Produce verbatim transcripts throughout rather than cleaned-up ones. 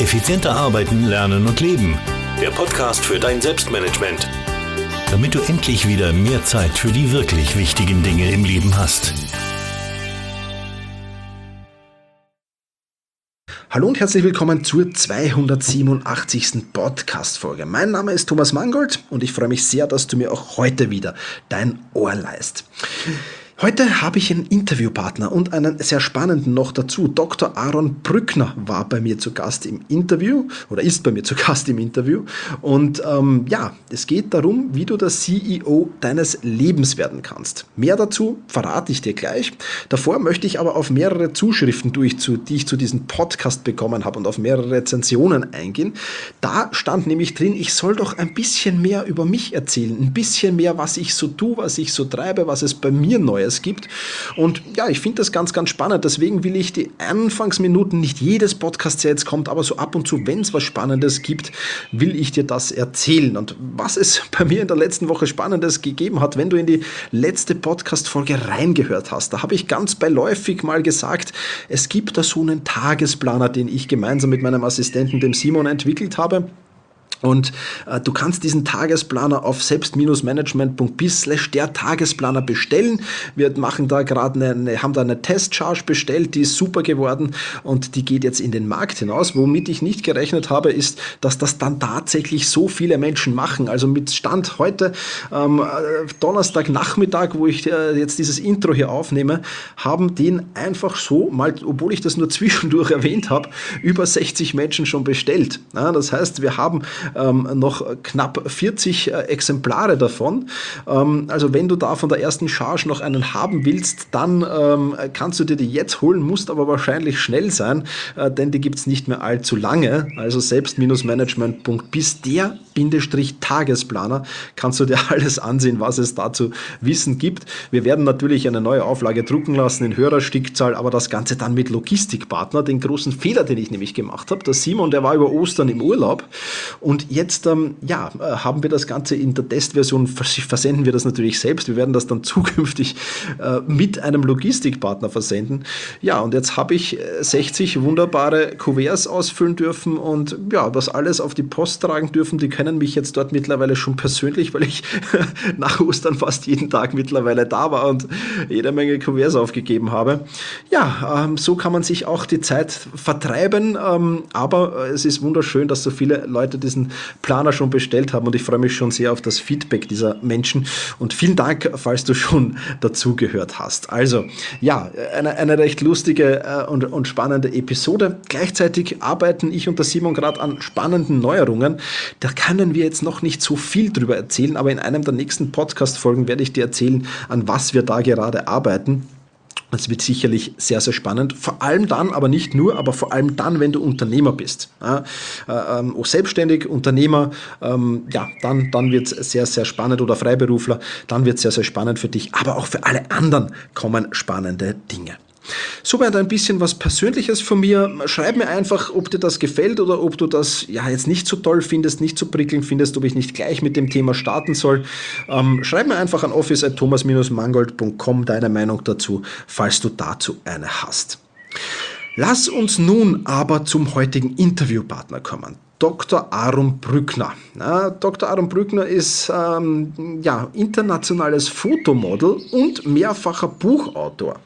Effizienter arbeiten, lernen und leben. Der Podcast für dein Selbstmanagement. Damit du endlich wieder mehr Zeit für die wirklich wichtigen Dinge im Leben hast. Hallo und herzlich willkommen zur zweihundertsiebenundachtzigsten Podcast-Folge. Mein Name ist Thomas Mangold und ich freue mich sehr, dass du mir auch heute wieder dein Ohr leihst. Heute habe ich einen Interviewpartner und einen sehr spannenden noch dazu. Doktor Aaron Brückner war bei mir zu Gast im Interview oder ist bei mir zu Gast im Interview. Und ähm, ja, es geht darum, wie du der C E O deines Lebens werden kannst. Mehr dazu verrate ich dir gleich. Davor möchte ich aber auf mehrere Zuschriften, die ich zu, die ich zu diesem Podcast bekommen habe und auf mehrere Rezensionen eingehen. Da stand nämlich drin, ich soll doch ein bisschen mehr über mich erzählen, ein bisschen mehr, was ich so tue, was ich so treibe, was es bei mir Neues gibt. Und ja, ich finde das ganz, ganz spannend. Deswegen will ich die Anfangsminuten, nicht jedes Podcast, der jetzt kommt, aber so ab und zu, wenn es was Spannendes gibt, will ich dir das erzählen. Und was es bei mir in der letzten Woche Spannendes gegeben hat, wenn du in die letzte Podcast-Folge reingehört hast, da habe ich ganz beiläufig mal gesagt, es gibt da so einen Tagesplaner, den ich gemeinsam mit meinem Assistenten, dem Simon, entwickelt habe. Und äh, du kannst diesen Tagesplaner auf selbst-management.biz slash der Tagesplaner bestellen. Wir machen da gerade eine, eine, haben da eine Testcharge bestellt, die ist super geworden und die geht jetzt in den Markt hinaus. Womit ich nicht gerechnet habe, ist, dass das dann tatsächlich so viele Menschen machen. Also mit Stand heute, ähm, Donnerstagnachmittag, wo ich äh, jetzt dieses Intro hier aufnehme, haben den einfach so, mal, obwohl ich das nur zwischendurch erwähnt habe, über sechzig Menschen schon bestellt. Ja, das heißt, wir haben Ähm, noch knapp vierzig äh, Exemplare davon. Ähm, also wenn du da von der ersten Charge noch einen haben willst, dann ähm, kannst du dir die jetzt holen, musst aber wahrscheinlich schnell sein, äh, denn die gibt es nicht mehr allzu lange. Also selbst-management.biz, der Bindestrich Tagesplaner, kannst du dir alles ansehen, was es da zu wissen gibt. Wir werden natürlich eine neue Auflage drucken lassen in höherer Stückzahl, aber das Ganze dann mit Logistikpartner. Den großen Fehler, den ich nämlich gemacht habe, der Simon, der war über Ostern im Urlaub und jetzt ähm, ja, haben wir das Ganze in der Testversion, versenden wir das natürlich selbst. Wir werden das dann zukünftig äh, mit einem Logistikpartner versenden. Ja, und jetzt habe ich sechzig wunderbare Kuverts ausfüllen dürfen und ja, das alles auf die Post tragen dürfen. Die kennen mich jetzt dort mittlerweile schon persönlich, weil ich nach Ostern fast jeden Tag mittlerweile da war und jede Menge Kuverts aufgegeben habe. Ja, ähm, so kann man sich auch die Zeit vertreiben, ähm, aber es ist wunderschön, dass so viele Leute diesen Planer schon bestellt haben und ich freue mich schon sehr auf das Feedback dieser Menschen und vielen Dank, falls du schon dazugehört hast. Also, ja, eine, eine recht lustige äh, und, und spannende Episode. Gleichzeitig arbeiten ich und der Simon gerade an spannenden Neuerungen. Da können wir jetzt noch nicht so viel drüber erzählen, aber in einem der nächsten Podcast-Folgen werde ich dir erzählen, an was wir da gerade arbeiten. Das wird sicherlich sehr, sehr spannend. Vor allem dann, aber nicht nur, aber vor allem dann, wenn du Unternehmer bist. Ja, äh, ähm, selbstständig, Unternehmer, ähm, ja, dann, dann wird es sehr, sehr spannend oder Freiberufler, dann wird es sehr, sehr spannend für dich. Aber auch für alle anderen kommen spannende Dinge. Soweit ein bisschen was Persönliches von mir. Schreib mir einfach, ob dir das gefällt oder ob du das ja jetzt nicht so toll findest, nicht so prickelnd findest, ob ich nicht gleich mit dem Thema starten soll. Ähm, schreib mir einfach an office at thomas dash mangold punkt com deine Meinung dazu, falls du dazu eine hast. Lass uns nun aber zum heutigen Interviewpartner kommen. Doktor Aaron Brückner. Ja, Doktor Aaron Brückner ist ähm, ja, internationales Fotomodel und mehrfacher Buchautor.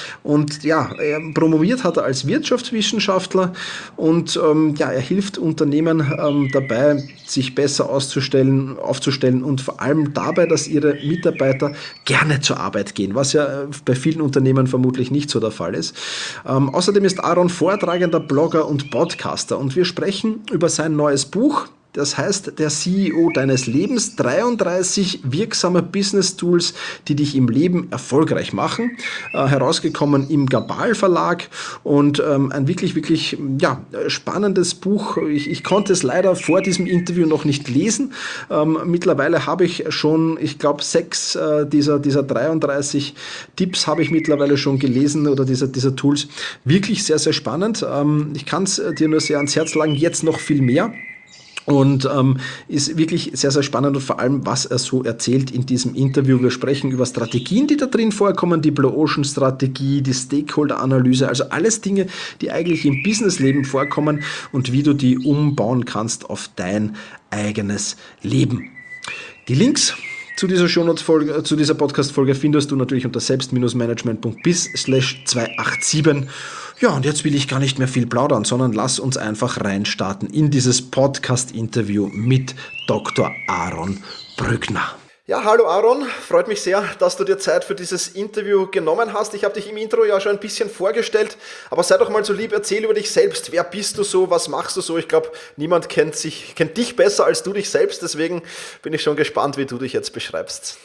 Und ja, er promoviert hat er als Wirtschaftswissenschaftler und ähm, ja, er hilft Unternehmen ähm, dabei, sich besser auszustellen, aufzustellen und vor allem dabei, dass ihre Mitarbeiter gerne zur Arbeit gehen, was ja bei vielen Unternehmen vermutlich nicht so der Fall ist. Ähm, außerdem ist Aaron Vortragender, Blogger und Podcaster und wir sprechen über sein neues Buch. Das heißt, der C E O deines Lebens, dreiunddreißig wirksame Business-Tools, die dich im Leben erfolgreich machen. Äh, herausgekommen im Gabal Verlag und ähm, ein wirklich, wirklich ja, spannendes Buch. Ich, ich konnte es leider vor diesem Interview noch nicht lesen. Ähm, mittlerweile habe ich schon, ich glaube, sechs äh, dieser, dieser dreiunddreißig Tipps habe ich mittlerweile schon gelesen oder dieser, dieser Tools. Wirklich sehr, sehr spannend. Ähm, ich kann es dir nur sehr ans Herz legen, jetzt noch viel mehr. Und ähm, ist wirklich sehr, sehr spannend und vor allem, was er so erzählt in diesem Interview. Wir sprechen über Strategien, die da drin vorkommen, die Blue Ocean Strategie, die Stakeholder-Analyse, also alles Dinge, die eigentlich im Businessleben vorkommen und wie du die umbauen kannst auf dein eigenes Leben. Die Links zu dieser Shownotes-Folge, zu dieser Podcast-Folge findest du natürlich unter selbst-management.biz slash zweihundertsiebenundachtzig. Ja, und jetzt will ich gar nicht mehr viel plaudern, sondern lass uns einfach reinstarten in dieses Podcast-Interview mit Doktor Aaron Brückner. Ja, hallo Aaron, freut mich sehr, dass du dir Zeit für dieses Interview genommen hast. Ich habe dich im Intro ja schon ein bisschen vorgestellt, aber sei doch mal so lieb, erzähl über dich selbst. Wer bist du so, was machst du so? Ich glaube, niemand kennt, sich, kennt dich besser als du dich selbst, deswegen bin ich schon gespannt, wie du dich jetzt beschreibst.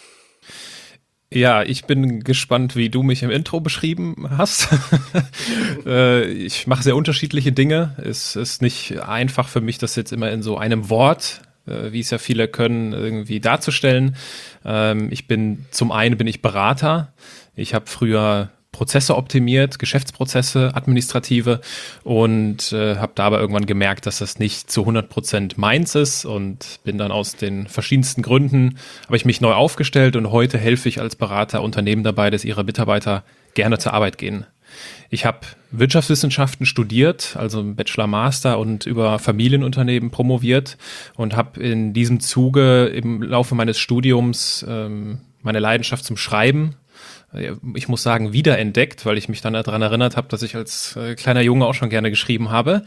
Ja, ich bin gespannt, wie du mich im Intro beschrieben hast. Ich mache sehr unterschiedliche Dinge. Es ist nicht einfach für mich, das jetzt immer in so einem Wort, wie es ja viele können, irgendwie darzustellen. Ich bin, zum einen bin ich Berater. Ich habe früher Prozesse optimiert, Geschäftsprozesse, administrative und äh, habe dabei irgendwann gemerkt, dass das nicht zu hundert Prozent meins ist und bin dann aus den verschiedensten Gründen, habe ich mich neu aufgestellt und heute helfe ich als Berater Unternehmen dabei, dass ihre Mitarbeiter gerne zur Arbeit gehen. Ich habe Wirtschaftswissenschaften studiert, also Bachelor, Master und über Familienunternehmen promoviert und habe in diesem Zuge im Laufe meines Studiums ähm, meine Leidenschaft zum Schreiben, ich muss sagen, wiederentdeckt, weil ich mich dann daran erinnert habe, dass ich als äh, kleiner Junge auch schon gerne geschrieben habe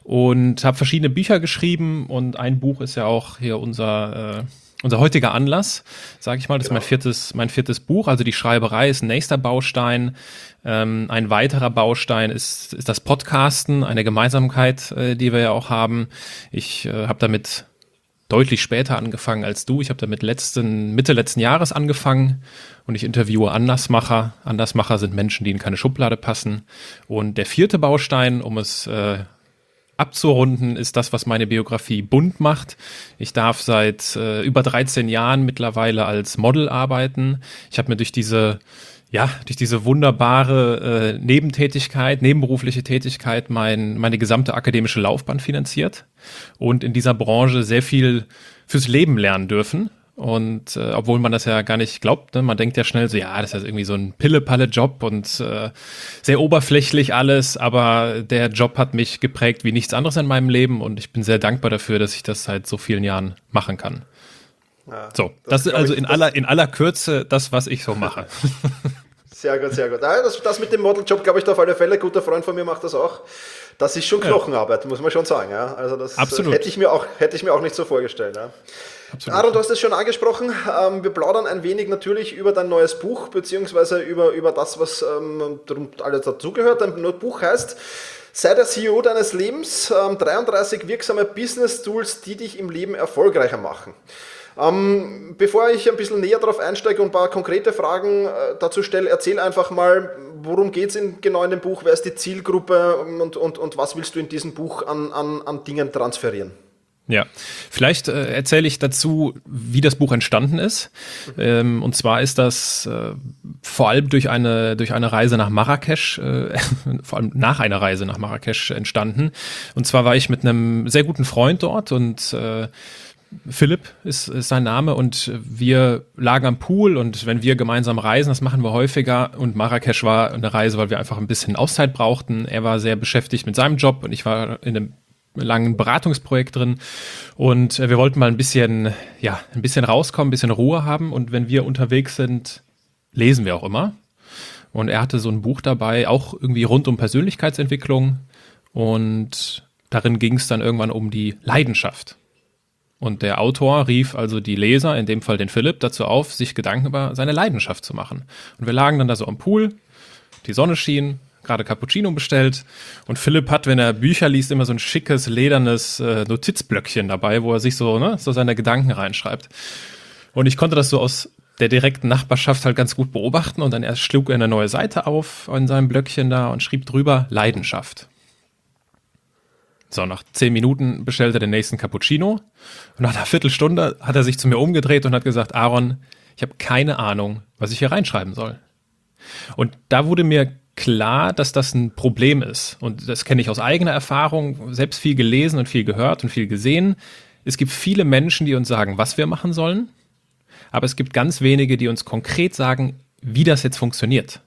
und habe verschiedene Bücher geschrieben und ein Buch ist ja auch hier unser äh, unser heutiger Anlass, sage ich mal, das genau. ist mein viertes mein viertes Buch, also die Schreiberei ist ein nächster Baustein. Ähm, ein weiterer Baustein ist ist das Podcasten, eine Gemeinsamkeit, äh, die wir ja auch haben. Ich äh, habe damit deutlich später angefangen als du. Ich habe damit letzten, Mitte letzten Jahres angefangen und ich interviewe Andersmacher. Andersmacher sind Menschen, die in keine Schublade passen. Und der vierte Baustein, um es äh, abzurunden, ist das, was meine Biografie bunt macht. Ich darf seit äh, über dreizehn Jahren mittlerweile als Model arbeiten. Ich habe mir durch diese Ja, durch diese wunderbare äh, Nebentätigkeit, nebenberufliche Tätigkeit mein, meine gesamte akademische Laufbahn finanziert und in dieser Branche sehr viel fürs Leben lernen dürfen. Und äh, obwohl man das ja gar nicht glaubt, ne? Man denkt ja schnell so, ja, das ist irgendwie so ein Pille-Palle-Job und äh, sehr oberflächlich alles, aber der Job hat mich geprägt wie nichts anderes in meinem Leben und ich bin sehr dankbar dafür, dass ich das seit so vielen Jahren machen kann. Ja, so, das, das ist also ich, in aller in aller Kürze das, was ich so mache. Sehr gut, sehr gut. Ah, das, das mit dem Modeljob, glaube ich, da auf alle Fälle. Ein guter Freund von mir macht das auch. Das ist schon Knochenarbeit, ja. Muss man schon sagen. Ja. Also das Absolut. hätte ich mir auch hätte ich mir auch nicht so vorgestellt. Ja. Aaron, du hast es schon angesprochen. Ähm, wir plaudern ein wenig natürlich über dein neues Buch, beziehungsweise über, über das, was ähm, alles dazugehört. Dein Buch heißt Sei der C E O deines Lebens, ähm, dreiunddreißig wirksame Business-Tools, die dich im Leben erfolgreicher machen. Ähm, bevor ich ein bisschen näher darauf einsteige und ein paar konkrete Fragen äh, dazu stelle, erzähl einfach mal, worum geht es genau in dem Buch, wer ist die Zielgruppe und, und, und was willst du in diesem Buch an, an, an Dingen transferieren? Ja, vielleicht äh, erzähle ich dazu, wie das Buch entstanden ist. Mhm. Ähm, und zwar ist das äh, vor allem durch eine durch eine Reise nach Marrakesch, äh, vor allem nach einer Reise nach Marrakesch entstanden. Und zwar war ich mit einem sehr guten Freund dort und äh, Philipp ist, ist sein Name und wir lagen am Pool und wenn wir gemeinsam reisen, das machen wir häufiger und Marrakesch war eine Reise, weil wir einfach ein bisschen Auszeit brauchten. Er war sehr beschäftigt mit seinem Job und ich war in einem langen Beratungsprojekt drin und wir wollten mal ein bisschen, ja, ein bisschen rauskommen, ein bisschen Ruhe haben und wenn wir unterwegs sind, lesen wir auch immer und er hatte so ein Buch dabei, auch irgendwie rund um Persönlichkeitsentwicklung und darin ging es dann irgendwann um die Leidenschaft. Und der Autor rief also die Leser, in dem Fall den Philipp, dazu auf, sich Gedanken über seine Leidenschaft zu machen. Und wir lagen dann da so am Pool, die Sonne schien, gerade Cappuccino bestellt. Und Philipp hat, wenn er Bücher liest, immer so ein schickes, ledernes äh, Notizblöckchen dabei, wo er sich so, ne, so seine Gedanken reinschreibt. Und ich konnte das so aus der direkten Nachbarschaft halt ganz gut beobachten. Und dann erst schlug er eine neue Seite auf in seinem Blöckchen da und schrieb drüber Leidenschaft. So, nach zehn Minuten bestellt er den nächsten Cappuccino und nach einer Viertelstunde hat er sich zu mir umgedreht und hat gesagt, Aaron, ich habe keine Ahnung, was ich hier reinschreiben soll. Und da wurde mir klar, dass das ein Problem ist. Und das kenne ich aus eigener Erfahrung, selbst viel gelesen und viel gehört und viel gesehen. es gibt viele Menschen, die uns sagen, was wir machen sollen, aber es gibt ganz wenige, die uns konkret sagen, wie das jetzt funktioniert.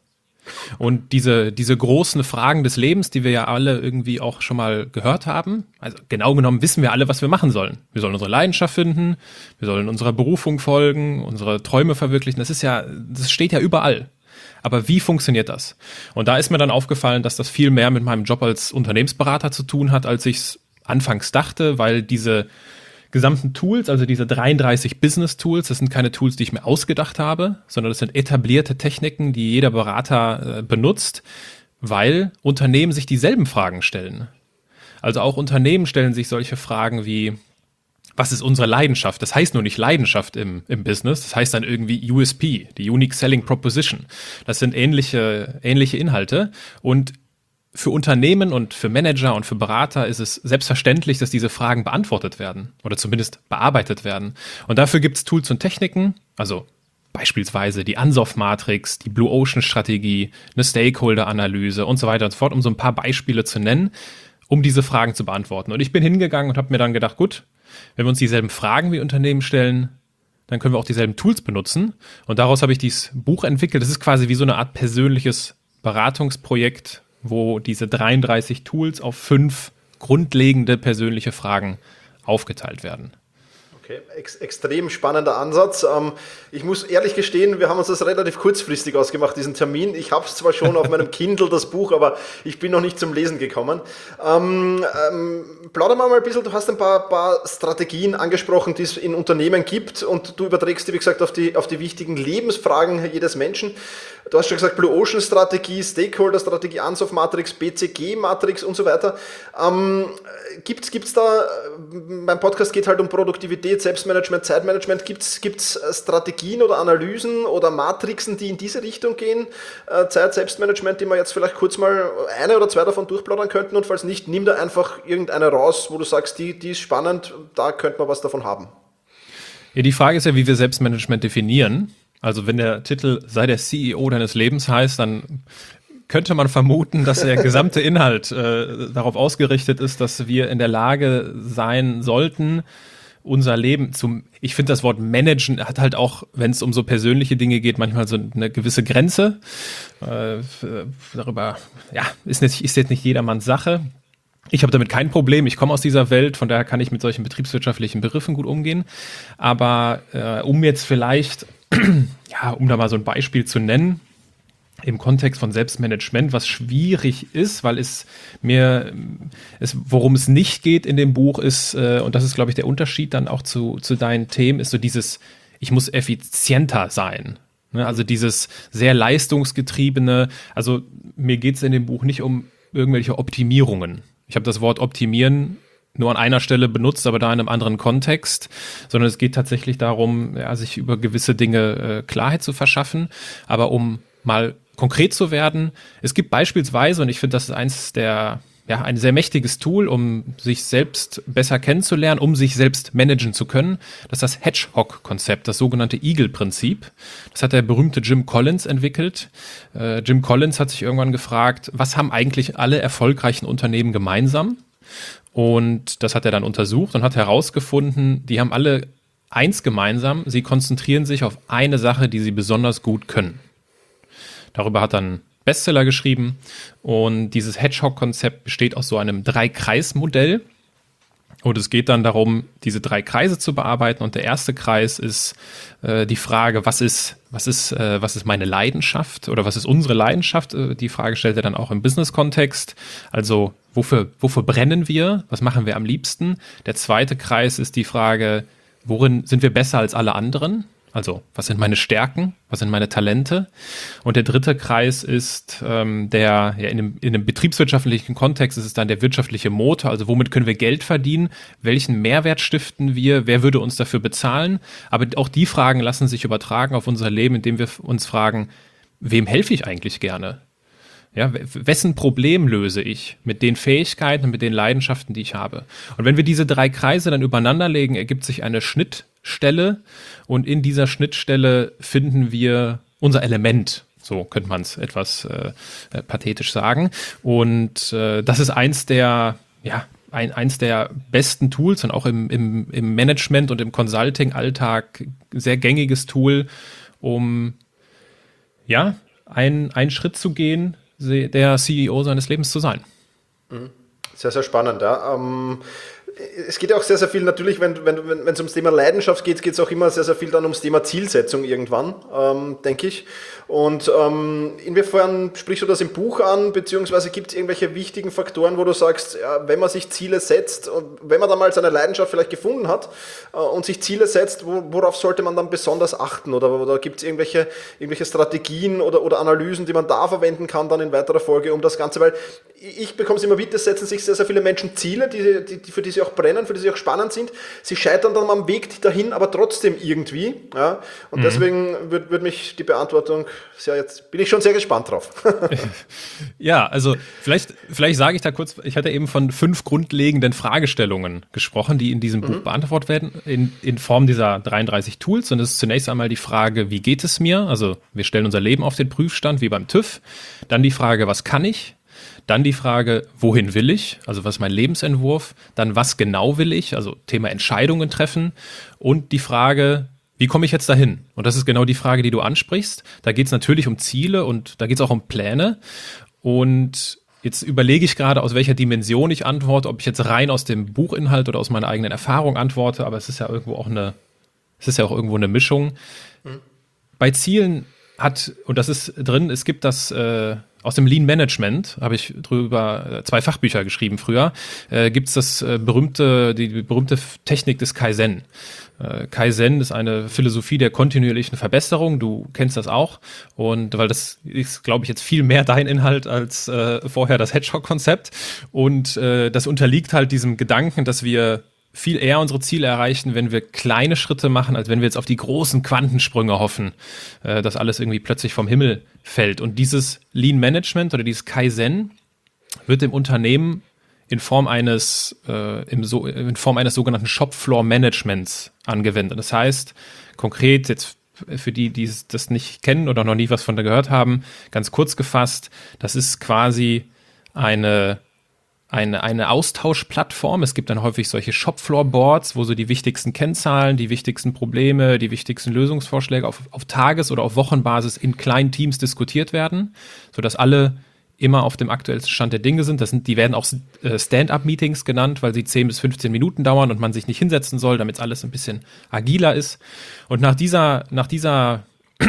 Und diese, diese großen Fragen des Lebens, die wir ja alle irgendwie auch schon mal gehört haben, also genau genommen wissen wir alle, was wir machen sollen. Wir sollen unsere Leidenschaft finden, wir sollen unserer Berufung folgen, unsere Träume verwirklichen. Das ist ja, das steht ja überall. Aber wie funktioniert das? Und da ist mir dann aufgefallen, dass das viel mehr mit meinem Job als Unternehmensberater zu tun hat, als ich es anfangs dachte, weil diese gesamten Tools, also diese dreiunddreißig Business-Tools, das sind keine Tools, die ich mir ausgedacht habe, sondern das sind etablierte Techniken, die jeder Berater äh, benutzt, weil Unternehmen sich dieselben Fragen stellen. Also auch Unternehmen stellen sich solche Fragen wie, was ist unsere Leidenschaft? Das heißt nur nicht Leidenschaft im, im Business, das heißt dann irgendwie U S P, die Unique Selling Proposition. Das sind ähnliche, ähnliche Inhalte und für Unternehmen und für Manager und für Berater ist es selbstverständlich, dass diese Fragen beantwortet werden oder zumindest bearbeitet werden. Und dafür gibt es Tools und Techniken, also beispielsweise die Ansoff-Matrix, die Blue Ocean-Strategie, eine Stakeholder-Analyse und so weiter und so fort, um so ein paar Beispiele zu nennen, um diese Fragen zu beantworten. Und ich bin hingegangen und habe mir dann gedacht, gut, wenn wir uns dieselben Fragen wie Unternehmen stellen, dann können wir auch dieselben Tools benutzen. Und daraus habe ich dieses Buch entwickelt. Das ist quasi wie so eine Art persönliches Beratungsprojekt, wo diese dreiunddreißig Tools auf fünf grundlegende persönliche Fragen aufgeteilt werden. Okay, ex- extrem spannender Ansatz. Ähm, ich muss ehrlich gestehen, wir haben uns das relativ kurzfristig ausgemacht, diesen Termin. Ich habe es zwar schon auf meinem Kindle, das Buch, aber ich bin noch nicht zum Lesen gekommen. Ähm, ähm, plauder mal ein bisschen, du hast ein paar, paar Strategien angesprochen, die es in Unternehmen gibt und du überträgst die, wie gesagt, auf die, auf die wichtigen Lebensfragen jedes Menschen. Du hast schon gesagt, Blue Ocean Strategie, Stakeholder Strategie, Ansoff Matrix, B C G Matrix und so weiter. Ähm, gibt's, gibt's da, mein Podcast geht halt um Produktivität, Selbstmanagement, Zeitmanagement. Gibt's, gibt's Strategien oder Analysen oder Matrixen, die in diese Richtung gehen? Äh, Zeit, Selbstmanagement, die wir jetzt vielleicht kurz mal eine oder zwei davon durchplaudern könnten und falls nicht, nimm da einfach irgendeine raus, wo du sagst, die, die ist spannend, da könnte man was davon haben. Ja, die Frage ist ja, wie wir Selbstmanagement definieren. Also wenn der Titel sei der C E O deines Lebens heißt, dann könnte man vermuten, dass der gesamte Inhalt äh, darauf ausgerichtet ist, dass wir in der Lage sein sollten, unser Leben zum, ich finde das Wort managen hat halt auch, wenn es um so persönliche Dinge geht, manchmal so eine gewisse Grenze. Äh, darüber, ja, ist, nicht, ist jetzt nicht jedermanns Sache. Ich habe damit kein Problem, ich komme aus dieser Welt, von daher kann ich mit solchen betriebswirtschaftlichen Begriffen gut umgehen. Aber äh, um jetzt vielleicht, ja, um da mal so ein Beispiel zu nennen, im Kontext von Selbstmanagement, was schwierig ist, weil es mir, es, worum es nicht geht in dem Buch ist, äh, und das ist, glaube ich, der Unterschied dann auch zu, zu deinen Themen, ist so dieses, ich muss effizienter sein. Ne? Also dieses sehr leistungsgetriebene, also mir geht es in dem Buch nicht um irgendwelche Optimierungen. Ich habe das Wort optimieren nur an einer Stelle benutzt, aber da in einem anderen Kontext, sondern es geht tatsächlich darum, ja, sich über gewisse Dinge äh, Klarheit zu verschaffen, aber um mal konkret zu werden. Es gibt beispielsweise, und ich finde, das ist eins der, ja, ein sehr mächtiges Tool, um sich selbst besser kennenzulernen, um sich selbst managen zu können. Das ist das Hedgehog-Konzept, das sogenannte Eagle-Prinzip. Das hat der berühmte Jim Collins entwickelt. Äh, Jim Collins hat sich irgendwann gefragt, was haben eigentlich alle erfolgreichen Unternehmen gemeinsam? Und das hat er dann untersucht und hat herausgefunden, die haben alle eins gemeinsam, sie konzentrieren sich auf eine Sache, die sie besonders gut können. Darüber hat er einen Bestseller geschrieben und dieses Hedgehog-Konzept besteht aus so einem Drei-Kreis-Modell und es geht dann darum, diese drei Kreise zu bearbeiten und der erste Kreis ist äh, die Frage, was ist, was ist, äh, was ist meine Leidenschaft oder was ist unsere Leidenschaft? Äh, die Frage stellt er dann auch im Business-Kontext, also wofür, wofür brennen wir, was machen wir am liebsten? Der zweite Kreis ist die Frage, worin sind wir besser als alle anderen? Also, was sind meine Stärken? Was sind meine Talente? Und der dritte Kreis ist ähm, der, ja, in einem, in einem betriebswirtschaftlichen Kontext ist es dann der wirtschaftliche Motor. Also, womit können wir Geld verdienen? Welchen Mehrwert stiften wir? Wer würde uns dafür bezahlen? Aber auch die Fragen lassen sich übertragen auf unser Leben, indem wir uns fragen, wem helfe ich eigentlich gerne? Ja, wessen Problem löse ich mit den Fähigkeiten und mit den Leidenschaften, die ich habe? Und wenn wir diese drei Kreise dann übereinander legen, ergibt sich eine Schnittstelle und in dieser Schnittstelle finden wir unser Element. So könnte man es etwas äh, pathetisch sagen. Und äh, das ist eins der, ja, ein, eins der besten Tools und auch im, im, im Management und im Consulting-Alltag sehr gängiges Tool, um ja, ein, einen Schritt zu gehen, der C E O seines Lebens zu sein. Sehr, sehr spannend. Ja. Ähm, es geht ja auch sehr, sehr viel natürlich, wenn wenn wenn es ums Thema Leidenschaft geht, geht es auch immer sehr, sehr viel dann ums Thema Zielsetzung irgendwann, ähm, denke ich. Und ähm, inwiefern sprichst du das im Buch an, beziehungsweise gibt es irgendwelche wichtigen Faktoren, wo du sagst, ja, wenn man sich Ziele setzt und wenn man dann mal seine Leidenschaft vielleicht gefunden hat äh, und sich Ziele setzt, wo, worauf sollte man dann besonders achten? Oder, oder gibt es irgendwelche, irgendwelche Strategien oder, oder Analysen, die man da verwenden kann dann in weiterer Folge um das Ganze? Weil ich bekomme es immer mit, es setzen sich sehr, sehr viele Menschen Ziele, die, die, die, für die sie auch brennen, für die sie auch spannend sind. Sie scheitern dann am Weg dahin, aber trotzdem irgendwie. Ja? Und mhm. deswegen würde würd mich die Beantwortung sehr, jetzt bin ich schon sehr gespannt drauf. Ja, also vielleicht, vielleicht sage ich da kurz, ich hatte eben von fünf grundlegenden Fragestellungen gesprochen, die in diesem mhm. Buch beantwortet werden, in, in Form dieser dreiunddreißig Tools. Und es ist zunächst einmal die Frage, wie geht es mir? Also wir stellen unser Leben auf den Prüfstand, wie beim TÜV. Dann die Frage, was kann ich? Dann die Frage, wohin will ich? Also was ist mein Lebensentwurf? Dann was genau will ich? Also Thema Entscheidungen treffen. Und die Frage, wie komme ich jetzt dahin? Und das ist genau die Frage, die du ansprichst. Da geht es natürlich um Ziele und da geht es auch um Pläne. Und jetzt überlege ich gerade, aus welcher Dimension ich antworte, ob ich jetzt rein aus dem Buchinhalt oder aus meiner eigenen Erfahrung antworte. Aber es ist ja irgendwo auch eine, es ist ja auch irgendwo eine Mischung. Mhm. Bei Zielen hat, und das ist drin, es gibt das äh, aus dem Lean Management, habe ich drüber äh, zwei Fachbücher geschrieben früher, äh, gibt es das äh, berühmte, die, die berühmte Technik des Kaizen. Äh, Kaizen ist eine Philosophie der kontinuierlichen Verbesserung, du kennst das auch, und weil das ist, glaube ich, jetzt viel mehr dein Inhalt als äh, vorher das Hedgehog-Konzept, und äh, das unterliegt halt diesem Gedanken, dass wir viel eher unsere Ziele erreichen, wenn wir kleine Schritte machen, als wenn wir jetzt auf die großen Quantensprünge hoffen, äh, dass alles irgendwie plötzlich vom Himmel fällt. Und dieses Lean Management oder dieses Kaizen wird im Unternehmen in Form eines äh, im so, in Form eines sogenannten Shopfloor Managements angewendet. Das heißt, konkret jetzt für die, die das nicht kennen oder noch nie was von da gehört haben, ganz kurz gefasst, das ist quasi eine Eine, eine Austauschplattform. Es gibt dann häufig solche Shopfloor-Boards, wo so die wichtigsten Kennzahlen, die wichtigsten Probleme, die wichtigsten Lösungsvorschläge auf, auf Tages- oder auf Wochenbasis in kleinen Teams diskutiert werden, sodass alle immer auf dem aktuellsten Stand der Dinge sind. Das sind, die werden auch Stand-up-Meetings genannt, weil sie zehn bis fünfzehn Minuten dauern und man sich nicht hinsetzen soll, damit alles ein bisschen agiler ist. Und nach dieser, nach dieser,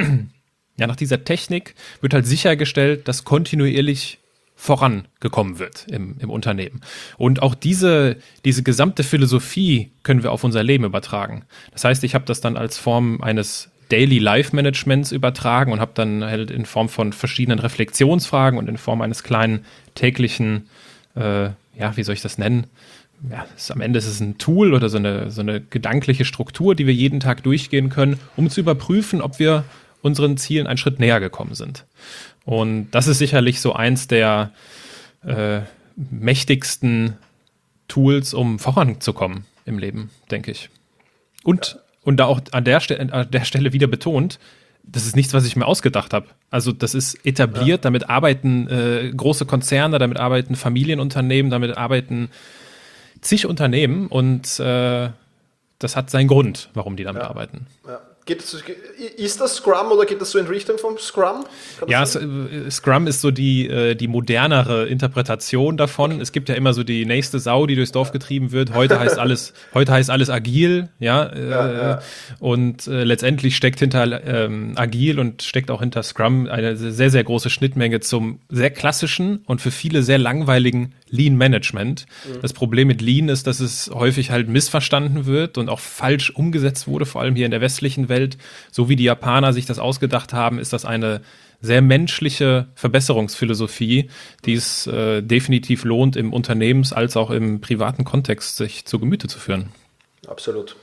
ja, nach dieser Technik wird halt sichergestellt, dass kontinuierlich vorangekommen wird im, im Unternehmen. Und auch diese, diese gesamte Philosophie können wir auf unser Leben übertragen. Das heißt, ich habe das dann als Form eines Daily Life Managements übertragen und habe dann halt in Form von verschiedenen Reflexionsfragen und in Form eines kleinen täglichen, äh, ja, wie soll ich das nennen? Ja, ist, am Ende ist es ein Tool oder so eine, so eine gedankliche Struktur, die wir jeden Tag durchgehen können, um zu überprüfen, ob wir unseren Zielen einen Schritt näher gekommen sind. Und das ist sicherlich so eins der äh, mächtigsten Tools, um voranzukommen im Leben, denke ich. Und, und da auch an der, Ste- an der Stelle wieder betont, das ist nichts, was ich mir ausgedacht habe. Also das ist etabliert, ja. Damit arbeiten äh, große Konzerne, damit arbeiten Familienunternehmen, damit arbeiten zig Unternehmen, und äh, das hat seinen Grund, warum die damit ja. arbeiten. Ja. Geht das, ist das Scrum oder geht das so in Richtung vom Scrum? Ja, Scrum ist so die, die modernere Interpretation davon. Es gibt ja immer so die nächste Sau, die durchs Dorf getrieben wird. Heute heißt alles, heute heißt alles agil, ja. ja, äh, ja. Und äh, letztendlich steckt hinter ähm, agil und steckt auch hinter Scrum eine sehr, sehr große Schnittmenge zum sehr klassischen und für viele sehr langweiligen Lean Management. Mhm. Das Problem mit Lean ist, dass es häufig halt missverstanden wird und auch falsch umgesetzt wurde, vor allem hier in der westlichen Welt. So wie die Japaner sich das ausgedacht haben, ist das eine sehr menschliche Verbesserungsphilosophie, die es äh, definitiv lohnt, im Unternehmens- als auch im privaten Kontext sich zu Gemüte zu führen. Absolut.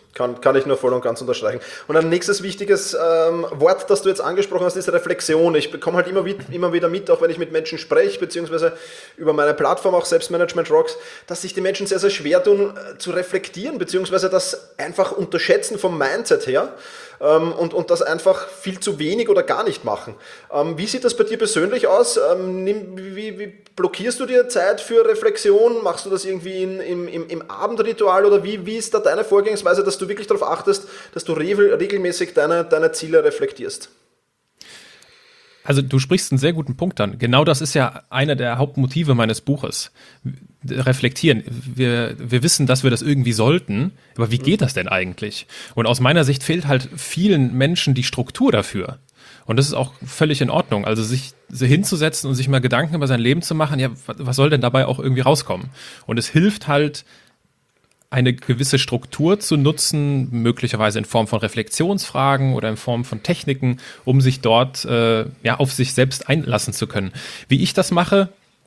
Kann, kann ich nur voll und ganz unterstreichen. Und ein nächstes wichtiges ähm, Wort, das du jetzt angesprochen hast, ist Reflexion. Ich bekomme halt immer, immer wieder mit, auch wenn ich mit Menschen spreche, beziehungsweise über meine Plattform auch Selbstmanagement Rocks, dass sich die Menschen sehr, sehr schwer tun, äh, zu reflektieren, beziehungsweise das einfach unterschätzen vom Mindset her. Und, und das einfach viel zu wenig oder gar nicht machen. Ähm, wie sieht das bei dir persönlich aus? Ähm, nimm, wie, wie blockierst du dir Zeit für Reflexion? Machst du das irgendwie in, im, im, im Abendritual oder wie, wie ist da deine Vorgehensweise, dass du wirklich darauf achtest, dass du re- regelmäßig deine, deine Ziele reflektierst? Also du sprichst einen sehr guten Punkt an. Genau das ist ja einer der Hauptmotive meines Buches. Reflektieren. Wir, wir wissen, dass wir das irgendwie sollten, aber wie geht das denn eigentlich? Und aus meiner Sicht fehlt halt vielen Menschen die Struktur dafür. Und das ist auch völlig in Ordnung. Also sich hinzusetzen und sich mal Gedanken über sein Leben zu machen, ja, was soll denn dabei auch irgendwie rauskommen? Und es hilft halt, eine gewisse Struktur zu nutzen, möglicherweise in Form von Reflexionsfragen oder in Form von Techniken, um sich dort äh, ja, auf sich selbst einlassen zu können. Wie ich das mache,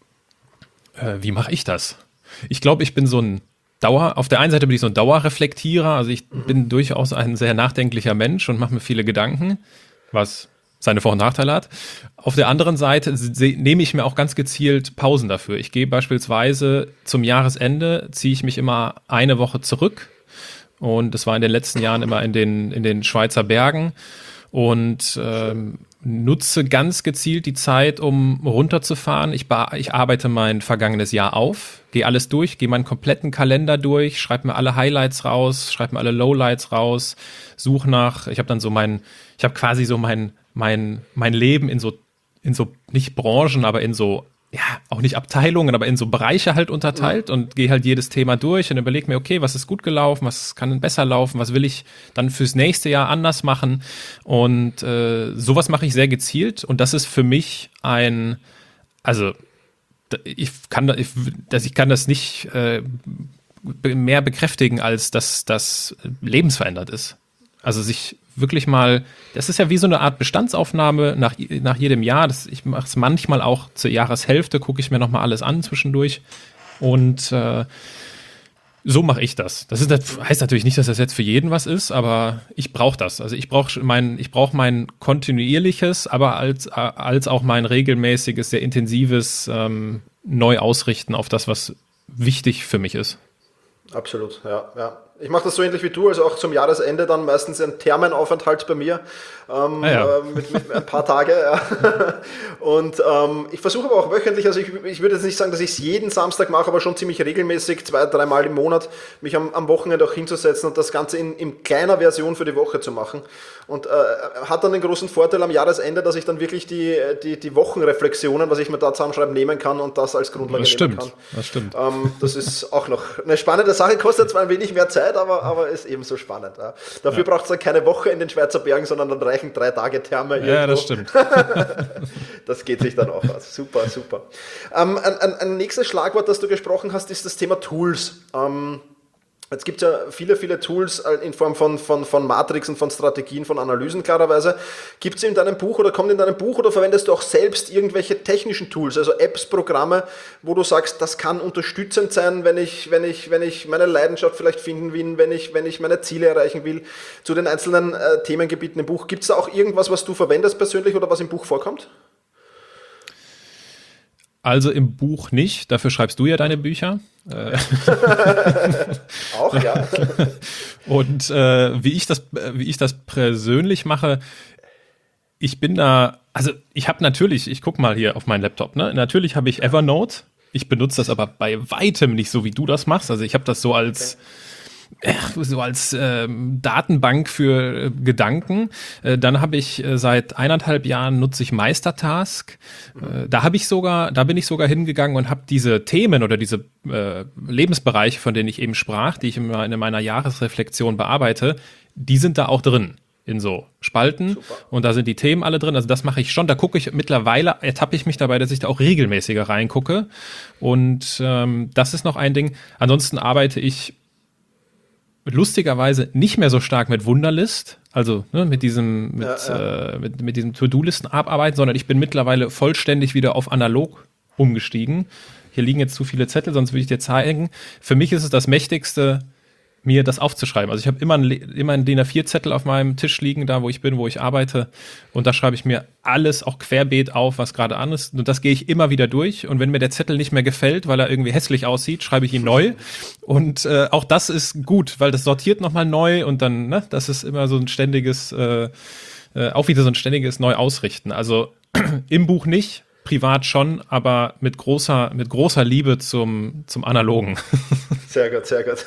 äh, wie mache ich das? Ich glaube, ich bin so ein Dauer, auf der einen Seite bin ich so ein Dauerreflektierer, also ich bin durchaus ein sehr nachdenklicher Mensch und mache mir viele Gedanken, was seine Vor- und Nachteile hat. Auf der anderen Seite se- nehme ich mir auch ganz gezielt Pausen dafür. Ich gehe beispielsweise zum Jahresende, ziehe ich mich immer eine Woche zurück und das war in den letzten Jahren immer in den, in den Schweizer Bergen und ähm, nutze ganz gezielt die Zeit, um runterzufahren. Ich, ba- ich arbeite mein vergangenes Jahr auf, gehe alles durch, gehe meinen kompletten Kalender durch, schreibe mir alle Highlights raus, schreibe mir alle Lowlights raus, suche nach, ich habe dann so mein, ich habe quasi so mein mein mein Leben in so in so nicht Branchen, aber in so ja auch nicht Abteilungen, aber in so Bereiche halt unterteilt mhm. und gehe halt jedes Thema durch und überlege mir, okay, was ist gut gelaufen, was kann besser laufen, was will ich dann fürs nächste Jahr anders machen und äh, sowas mache ich sehr gezielt und das ist für mich ein, also ich kann ich, dass ich kann das nicht äh, mehr bekräftigen, als dass das lebensverändert ist. Also sich wirklich mal, das ist ja wie so eine Art Bestandsaufnahme nach, nach jedem Jahr. Das, ich mache es manchmal auch zur Jahreshälfte, gucke ich mir nochmal alles an zwischendurch. Und äh, so mache ich das. Das ist, das heißt natürlich nicht, dass das jetzt für jeden was ist, aber ich brauche das. Also ich brauche mein, ich brauche mein kontinuierliches, aber als, als auch mein regelmäßiges, sehr intensives ähm, Neuausrichten auf das, was wichtig für mich ist. Absolut, ja, ja. Ich mache das so ähnlich wie du, also auch zum Jahresende dann meistens ein Thermenaufenthalt bei mir ähm, ah ja. äh, mit, mit ein paar Tage. Ja. Und ähm, ich versuche aber auch wöchentlich, also ich, ich würde jetzt nicht sagen, dass ich es jeden Samstag mache, aber schon ziemlich regelmäßig, zwei, dreimal im Monat, mich am, am Wochenende auch hinzusetzen und das Ganze in, in kleiner Version für die Woche zu machen. Und äh, hat dann den großen Vorteil am Jahresende, dass ich dann wirklich die, die, die Wochenreflexionen, was ich mir da zusammenschreiben, nehmen kann und das als Grundlage das nehmen stimmt, kann. Das stimmt. Ähm, das ist auch noch eine spannende Sache, kostet zwar ein wenig mehr Zeit, aber, aber ist ebenso spannend. Ja. Dafür ja. braucht es dann keine Woche in den Schweizer Bergen, sondern dann reichen drei Tage Therme. Irgendwo. Ja, das stimmt. Das geht sich dann auch aus. Super, super. Ähm, ein, ein, ein nächstes Schlagwort, das du gesprochen hast, ist das Thema Tools. Ähm, Jetzt gibt es ja viele, viele Tools in Form von, von, von Matrixen, von Strategien, von Analysen klarerweise. Gibt es in deinem Buch oder kommt in deinem Buch oder verwendest du auch selbst irgendwelche technischen Tools, also Apps, Programme, wo du sagst, das kann unterstützend sein, wenn ich, wenn ich, wenn ich meine Leidenschaft vielleicht finden will, wenn ich, wenn ich meine Ziele erreichen will, zu den einzelnen äh, Themengebieten im Buch. Gibt es da auch irgendwas, was du verwendest persönlich oder was im Buch vorkommt? Also im Buch nicht, dafür schreibst du ja deine Bücher. Auch, ja. Und äh, wie ich das, wie ich das persönlich mache, ich bin da, also ich habe natürlich, ich guck mal hier auf meinen Laptop, ne? Natürlich habe ich Evernote. Ich benutze das aber bei weitem nicht so, wie du das machst. Also ich habe das so als okay. so als ähm, Datenbank für äh, Gedanken. Äh, dann habe ich äh, seit eineinhalb Jahren nutze ich Meistertask. Äh, da habe ich sogar, da bin ich sogar hingegangen und habe diese Themen oder diese äh, Lebensbereiche, von denen ich eben sprach, die ich immer in meiner Jahresreflexion bearbeite, die sind da auch drin. In so Spalten. Super. Und da sind die Themen alle drin. Also das mache ich schon. Da gucke ich mittlerweile, ertappe ich mich dabei, dass ich da auch regelmäßiger reingucke. Und ähm, das ist noch ein Ding. Ansonsten arbeite ich lustigerweise nicht mehr so stark mit Wunderlist, also ne, mit diesem mit, ja, ja. Äh, mit, mit diesem To-Do-Listen abarbeiten, sondern ich bin mittlerweile vollständig wieder auf analog umgestiegen. Hier liegen jetzt zu viele Zettel, sonst würde ich dir zeigen. Für mich ist es das mächtigste mir das aufzuschreiben. Also ich habe immer einen, immer einen D I N A vier Zettel auf meinem Tisch liegen, da wo ich bin, wo ich arbeite. Und da schreibe ich mir alles auch querbeet auf, was gerade an ist. Und das gehe ich immer wieder durch. Und wenn mir der Zettel nicht mehr gefällt, weil er irgendwie hässlich aussieht, schreibe ich ihn neu. Und äh, auch das ist gut, weil das sortiert nochmal neu. Und dann, ne, das ist immer so ein ständiges, äh, äh, auch wieder so ein ständiges Neuausrichten. Also im Buch nicht. Privat schon, aber mit großer, mit großer Liebe zum, zum Analogen. Sehr gut, sehr gut.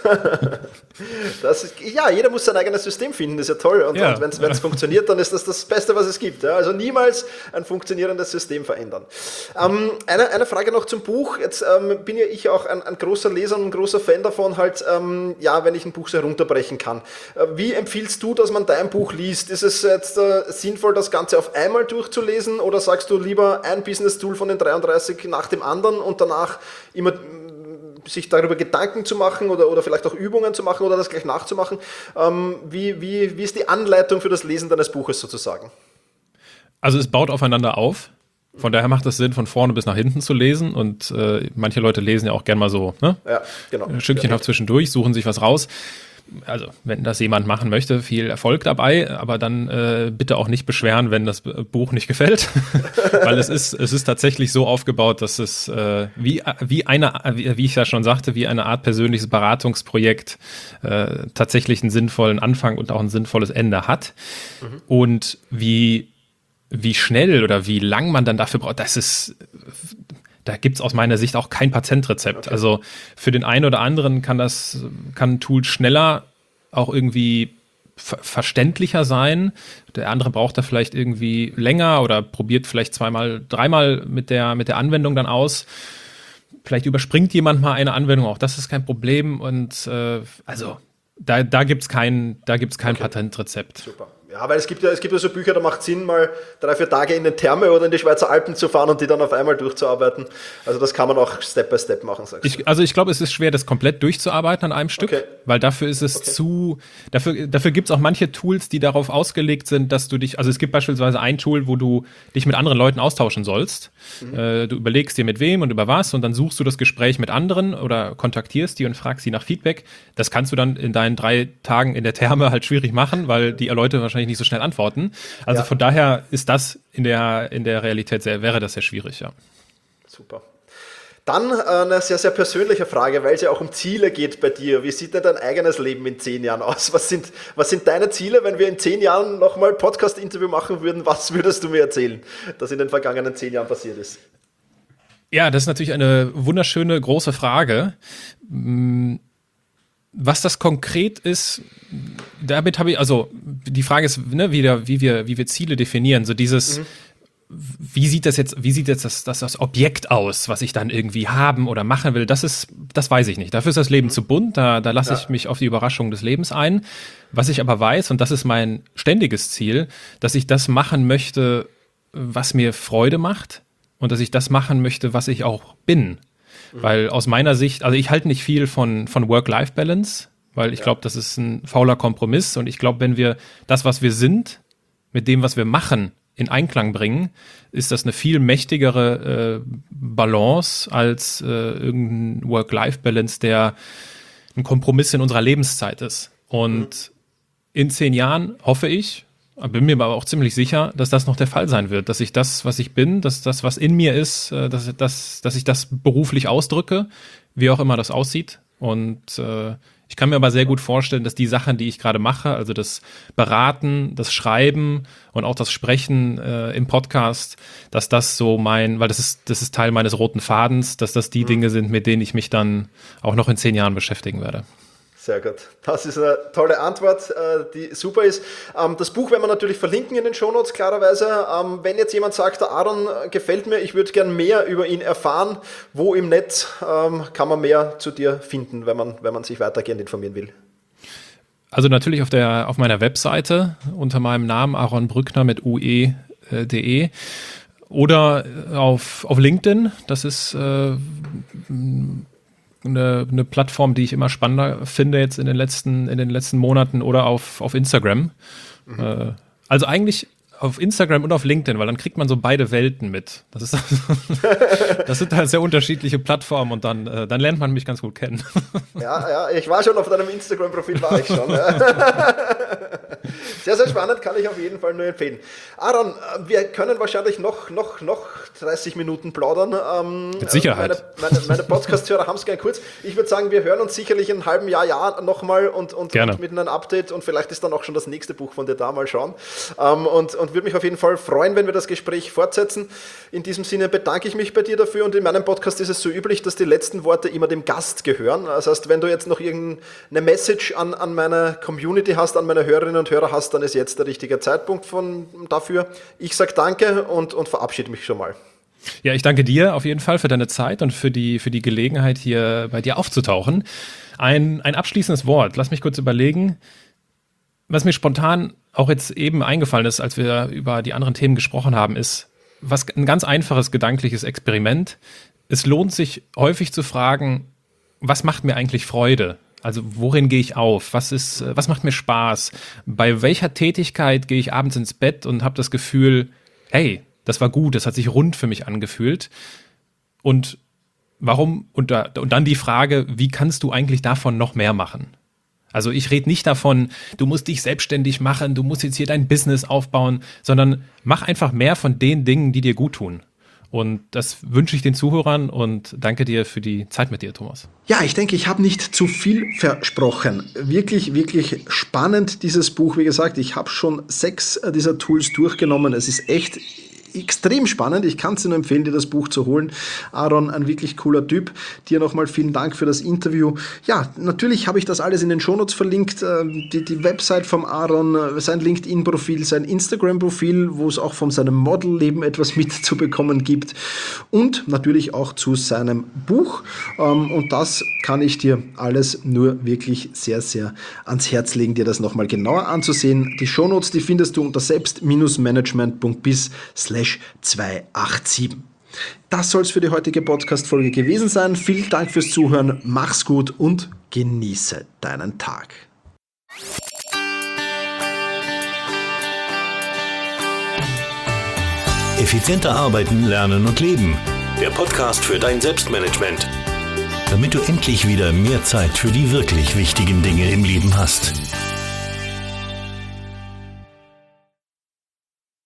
Das ist, ja, jeder muss sein eigenes System finden, das ist ja toll. Und, Ja. und wenn es ja. funktioniert, dann ist das das Beste, was es gibt. Ja? Also niemals ein funktionierendes System verändern. Ähm, eine, eine Frage noch zum Buch. Jetzt ähm, bin ja ich auch ein, ein großer Leser und ein großer Fan davon, halt, ähm, ja, wenn ich ein Buch so herunterbrechen kann. Äh, wie empfiehlst du, dass man dein Buch liest? Ist es jetzt äh, sinnvoll, das Ganze auf einmal durchzulesen, oder sagst du lieber ein Business-Tool von den dreiunddreißig nach dem anderen und danach immer sich darüber Gedanken zu machen oder, oder vielleicht auch Übungen zu machen oder das gleich nachzumachen? Ähm, wie, wie, wie ist die Anleitung für das Lesen deines Buches sozusagen? Also es baut aufeinander auf. Von daher macht es Sinn, von vorne bis nach hinten zu lesen. Und äh, manche Leute lesen ja auch gerne mal so, ne? Ja, genau. Stückchenhaft zwischendurch, suchen sich was raus. Also, wenn das jemand machen möchte, viel Erfolg dabei, aber dann äh, bitte auch nicht beschweren, wenn das Buch nicht gefällt. Weil es ist, es ist tatsächlich so aufgebaut, dass es äh, wie, wie eine, wie ich ja schon sagte, wie eine Art persönliches Beratungsprojekt äh, tatsächlich einen sinnvollen Anfang und auch ein sinnvolles Ende hat. Mhm. Und wie, wie schnell oder wie lang man dann dafür braucht, das ist. Da gibt's aus meiner Sicht auch kein Patentrezept. Okay. Also für den einen oder anderen kann das, kann ein Tool schneller auch irgendwie ver- verständlicher sein. Der andere braucht da vielleicht irgendwie länger oder probiert vielleicht zweimal, dreimal mit der, mit der Anwendung dann aus. Vielleicht überspringt jemand mal eine Anwendung, auch das ist kein Problem. Und äh, also da, da gibt's kein, da gibt's kein okay. Patentrezept. Super. Ja, weil es gibt ja, es gibt ja so Bücher, da macht es Sinn, mal drei, vier Tage in den Therme oder in die Schweizer Alpen zu fahren und die dann auf einmal durchzuarbeiten. Also das kann man auch Step by Step machen, sagst ich, du. Also ich glaube, es ist schwer, das komplett durchzuarbeiten an einem Stück, okay. weil dafür ist es okay. zu, dafür, dafür gibt es auch manche Tools, die darauf ausgelegt sind, dass du dich, also es gibt beispielsweise ein Tool, wo du dich mit anderen Leuten austauschen sollst. Mhm. Äh, du überlegst dir mit wem und über was und dann suchst du das Gespräch mit anderen oder kontaktierst die und fragst sie nach Feedback. Das kannst du dann in deinen drei Tagen in der Therme halt schwierig machen, weil die Leute wahrscheinlich nicht so schnell antworten. Also ja. von daher ist das in der, in der Realität sehr, wäre das sehr schwierig, ja. Super. Dann eine sehr, sehr persönliche Frage, weil es ja auch um Ziele geht bei dir. Wie sieht denn dein eigenes Leben in zehn Jahren aus? Was sind, was sind deine Ziele, wenn wir in zehn Jahren nochmal ein Podcast-Interview machen würden? Was würdest du mir erzählen, das in den vergangenen zehn Jahren passiert ist? Ja, das ist natürlich eine wunderschöne, große Frage. Was das konkret ist, damit habe ich, also die Frage ist, ne, wie, der, wie, wir, wie wir Ziele definieren. So dieses, mhm. wie sieht das jetzt, wie sieht jetzt das, das, das Objekt aus, was ich dann irgendwie haben oder machen will? Das ist, das weiß ich nicht. Dafür ist das Leben mhm. zu bunt, da, da lasse ja. ich mich auf die Überraschung des Lebens ein. Was ich aber weiß, und das ist mein ständiges Ziel, dass ich das machen möchte, was mir Freude macht und dass ich das machen möchte, was ich auch bin. Weil aus meiner Sicht, also ich halte nicht viel von, von Work-Life-Balance, weil ich ja. glaube, das ist ein fauler Kompromiss. Und ich glaube, wenn wir das, was wir sind, mit dem, was wir machen, in Einklang bringen, ist das eine viel mächtigere äh, Balance als äh, irgendein Work-Life-Balance, der ein Kompromiss in unserer Lebenszeit ist. Und mhm. in zehn Jahren hoffe ich, bin mir aber auch ziemlich sicher, dass das noch der Fall sein wird, dass ich das, was ich bin, dass das, was in mir ist, dass, dass, dass ich das beruflich ausdrücke, wie auch immer das aussieht. Und äh, ich kann mir aber sehr gut vorstellen, dass die Sachen, die ich gerade mache, also das Beraten, das Schreiben und auch das Sprechen äh, im Podcast, dass das so mein, weil das ist, das ist Teil meines roten Fadens, dass das die mhm. Dinge sind, mit denen ich mich dann auch noch in zehn Jahren beschäftigen werde. Sehr gut. Das ist eine tolle Antwort, die super ist. Das Buch werden wir natürlich verlinken in den Shownotes, klarerweise. Wenn jetzt jemand sagt, der Aaron gefällt mir, ich würde gern mehr über ihn erfahren, wo im Netz kann man mehr zu dir finden, wenn man, wenn man sich weitergehend informieren will? Also natürlich auf der, auf meiner Webseite unter meinem Namen Aaron Brückner mit ue punkt de oder auf, auf LinkedIn. Das ist äh, Eine, eine Plattform, die ich immer spannender finde jetzt in den letzten, in den letzten Monaten oder auf, auf Instagram. Mhm. Äh, also eigentlich, auf Instagram und auf LinkedIn, weil dann kriegt man so beide Welten mit. Das ist das sind halt sehr unterschiedliche Plattformen und dann, äh, dann lernt man mich ganz gut kennen. Ja, ja, ich war schon auf deinem Instagram-Profil, war ich schon. Sehr, sehr spannend, kann ich auf jeden Fall nur empfehlen. Aaron, wir können wahrscheinlich noch, noch, noch dreißig Minuten plaudern. Ähm, Mit Sicherheit. Meine, meine, meine Podcast-Hörer haben es gern kurz. Ich würde sagen, wir hören uns sicherlich in einem halben Jahr, Jahr nochmal und, und, und mit einem Update und vielleicht ist dann auch schon das nächste Buch von dir da, mal schauen. Ähm, und, und würde mich auf jeden Fall freuen, wenn wir das Gespräch fortsetzen. In diesem Sinne bedanke ich mich bei dir dafür und in meinem Podcast ist es so üblich, dass die letzten Worte immer dem Gast gehören. Das heißt, wenn du jetzt noch irgendeine Message an, an meine Community hast, an meine Hörerinnen und Hörer hast, dann ist jetzt der richtige Zeitpunkt von, dafür. Ich sage danke und, und verabschiede mich schon mal. Ja, ich danke dir auf jeden Fall für deine Zeit und für die, für die Gelegenheit, hier bei dir aufzutauchen. Ein, ein abschließendes Wort, lass mich kurz überlegen. Was mir spontan auch jetzt eben eingefallen ist, als wir über die anderen Themen gesprochen haben, ist was ein ganz einfaches gedankliches Experiment. Es lohnt sich häufig zu fragen, was macht mir eigentlich Freude? Also worin gehe ich auf? Was ist, was macht mir Spaß? Bei welcher Tätigkeit gehe ich abends ins Bett und habe das Gefühl, hey, das war gut, das hat sich rund für mich angefühlt. Und warum? Und, da, und dann die Frage, wie kannst du eigentlich davon noch mehr machen? Also ich rede nicht davon, du musst dich selbstständig machen, du musst jetzt hier dein Business aufbauen, sondern mach einfach mehr von den Dingen, die dir gut tun. Und das wünsche ich den Zuhörern und danke dir für die Zeit mit dir, Thomas. Ja, ich denke, ich habe nicht zu viel versprochen. Wirklich, wirklich spannend, dieses Buch. Wie gesagt, ich habe schon sechs dieser Tools durchgenommen. Es ist echt extrem spannend. Ich kann es dir nur empfehlen, dir das Buch zu holen. Aaron, ein wirklich cooler Typ. Dir nochmal vielen Dank für das Interview. Ja, natürlich habe ich das alles in den Shownotes verlinkt. Die, die Website vom Aaron, sein LinkedIn-Profil, sein Instagram-Profil, wo es auch von seinem Modelleben etwas mitzubekommen gibt. Und natürlich auch zu seinem Buch. Und das kann ich dir alles nur wirklich sehr, sehr ans Herz legen, dir das nochmal genauer anzusehen. Die Shownotes, die findest du unter selbst-management.biz slash zweihundertsiebenundachtzig. Das soll es für die heutige Podcast-Folge gewesen sein. Vielen Dank fürs Zuhören, mach's gut und genieße deinen Tag. Effizienter arbeiten, lernen und leben. Der Podcast für dein Selbstmanagement. Damit du endlich wieder mehr Zeit für die wirklich wichtigen Dinge im Leben hast.